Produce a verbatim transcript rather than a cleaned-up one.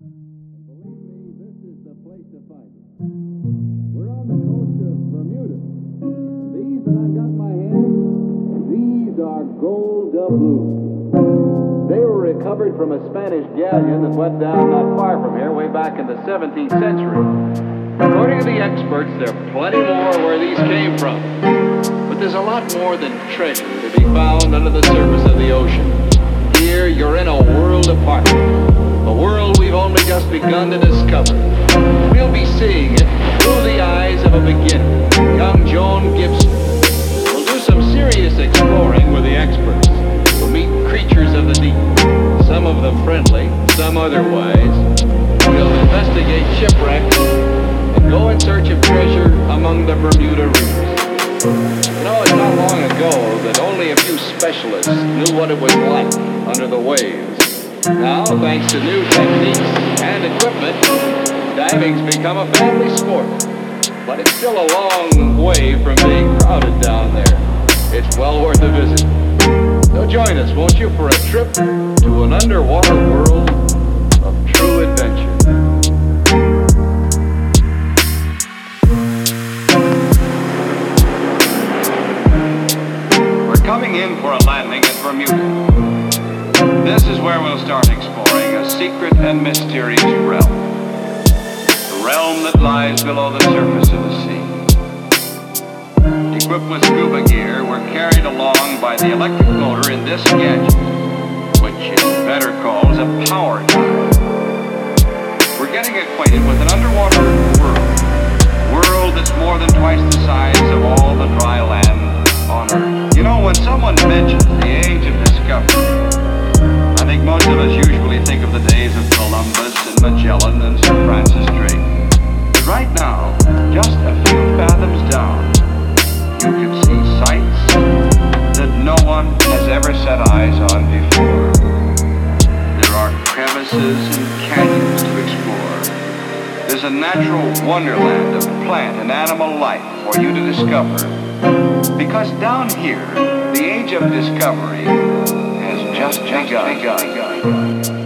And believe me, this is the place to find it. We're on the coast of Bermuda. And these that I've got in my hands, these are gold doubloons. They were recovered from a Spanish galleon that went down not far from here, way back in the seventeenth century. According to the experts, there are plenty more where these came from. But there's a lot more than treasure to be found under the surface of the ocean. Here, you're in a world apart. A world we've only just begun to discover. We'll be seeing it through the eyes of a beginner, young Joan Gibson. We'll do some serious exploring with the experts. We'll meet creatures of the deep, some of them friendly, some otherwise. We'll investigate shipwrecks and go in search of treasure among the Bermuda reefs. You know, it's not long ago that only a few specialists knew what it was like under the waves. Now, thanks to new techniques and equipment, diving's become a family sport. But it's still a long way from being crowded down there. It's well worth a visit. So join us, won't you, for a trip to an underwater world of true adventure. We're coming in for a landing at Bermuda. This is where we'll start exploring a secret and mysterious realm. The realm that lies below the surface of the sea. Equipped with scuba gear, we're carried along by the electric motor in this gadget, which is better called a power dive. We're getting acquainted with an underwater world. A world that's more than twice the size of all the dry land on Earth. You know, when someone mentions the age of discovery, I think most of us usually think of the days of Columbus and Magellan and Sir Francis Drake. But right now, just a few fathoms down, you can see sights that no one has ever set eyes on before. There are crevices and canyons to explore. There's a natural wonderland of plant and animal life for you to discover. Because down here, the age of discovery has just begun.